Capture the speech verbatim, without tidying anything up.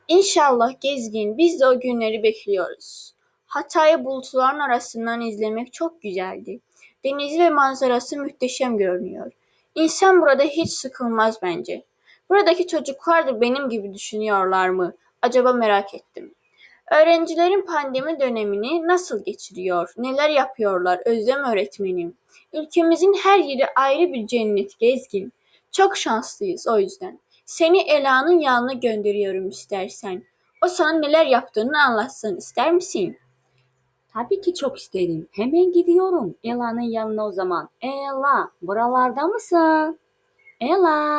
İnşallah Gezgin, biz de o günleri bekliyoruz. Hatay'ı bulutların arasından izlemek çok güzeldi. Denizi ve manzarası muhteşem görünüyor. İnsan burada hiç sıkılmaz bence. Buradaki çocuklar da benim gibi düşünüyorlar mı? Acaba merak ettim. Öğrencilerin pandemi dönemini nasıl geçiriyor, neler yapıyorlar Özlem öğretmenim? Ülkemizin her yeri ayrı bir cennet Gezgin. Çok şanslıyız o yüzden. Seni Ela'nın yanına gönderiyorum istersen. O sana neler yaptığını anlatsın ister misin? Tabii ki çok isterim. Hemen gidiyorum Ela'nın yanına o zaman. Ela, buralarda mısın? Ela.